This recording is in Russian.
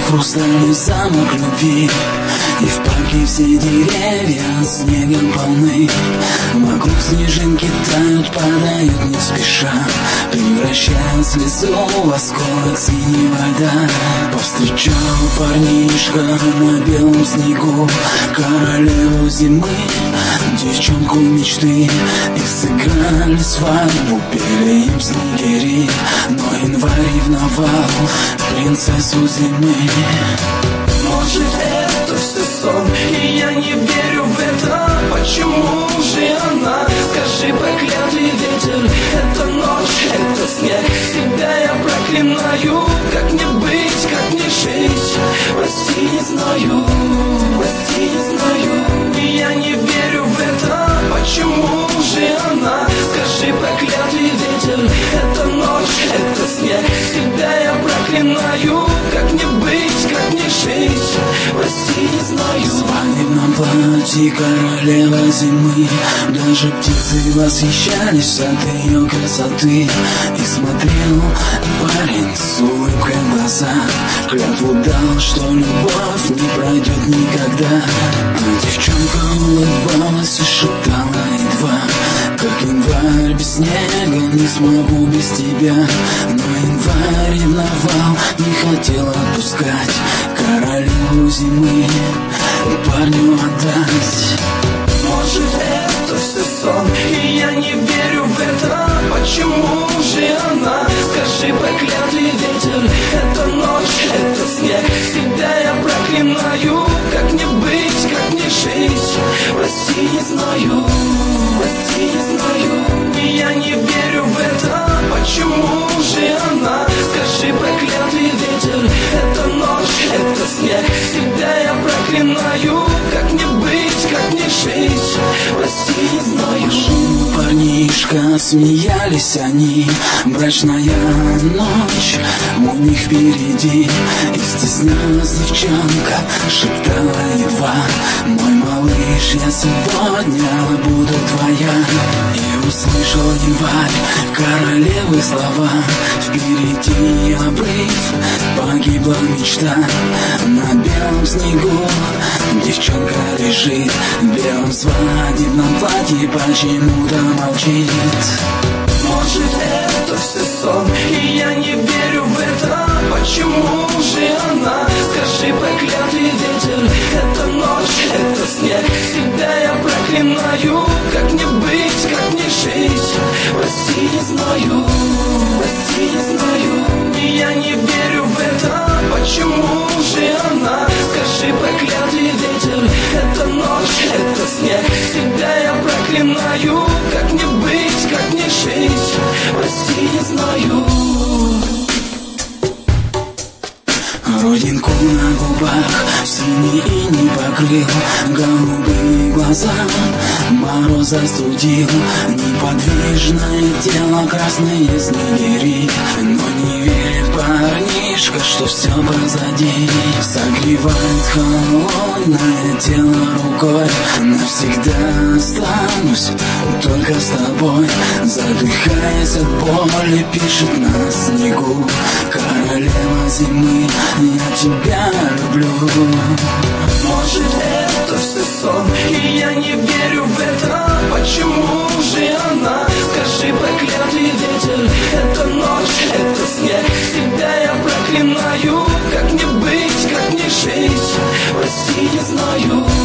хрустальный замок любви. И в парке все деревья снегом полны. Вокруг снежинки тают, падают не спеша, превращая слезу в осколок синего льда. Повстречал парнишка на белом снегу королеву зимы, девчонку мечты. И сыграли свадьбу, пели им снегири. Но январь ревновал принцессу зимы. Может, это все сон, и я не верю в это. Почему же она? Скажи, проклятый ветер, это ночь, это снег. Тебя я проклинаю. Как мне быть, как мне жить? Прости, не знаю, прости, не знаю. И я не верю в это. Почему же она? Скажи, проклятый ветер, это ночь, это снег. Тебя я проклинаю. Как мне быть, как мне жить? Прости, не знаю. В свадебном платье королева зимы, даже птицы восхищались от ее красоты. И смотрел парень с улыбкой в глаза, клятву дал, что любовь не пройдет никогда. А девчонка улыбалась и шептала едва: как январь без снега, не смогу без тебя. Но январь ревновал, не хотел отпускать королеву зимы парню отдать. Может, это все сон, и я не верю в это. Почему же она? Скажи, проклятый ветер, это ночь, это снег. Тебя я проклинаю. Как мне быть, как мне жить? Прости, не знаю, прости, не знаю. И я не верю в это. Почему же она? Скажи, проклятый ветер, это ночь, это снег. Тебя я проклинаю. Как мне быть, как мне жить? Прости, не знаю. Парнишка, смеялись они, брачная ночь у них впереди. И стеснялась девчонка, шептала едва: мой малыш, я сегодня буду твоя. И услышал январь королевы слова: впереди обрыв, погибла мечта. На белом снегу девчонка лежит в белом свадебном платье, почему-то молчит. Может, это все сон, и я не верю в это. Почему же она? Скажи, проклятый ветер, это ночь, это снег. Тебя я проклинаю. Как мне быть, как мне жить? Прости, не знаю, прости, не знаю. И я не верю в это. Почему же она? Скажи, проклятый ветер, это ночь, это снег. Тебя я проклинаю. Как мне быть, как мне жить? Прости, не знаю. Родинку на губах синий иней покрыл, голубые глаза мороз застудил. Неподвижное тело, красные снегири. Но не верит парнишка, что все позади. Согревает холодное тело рукой. Навсегда останусь только с тобой. Задыхаясь от боли, пишет на снегу королева зимы: я тебя люблю. Может, это все сон, и я не верю в это. Почему же она? Скажи, проклятый ветер, это ночь, это снег. Тебя я проклинаю. Как мне быть, как мне жить? Прости, не знаю.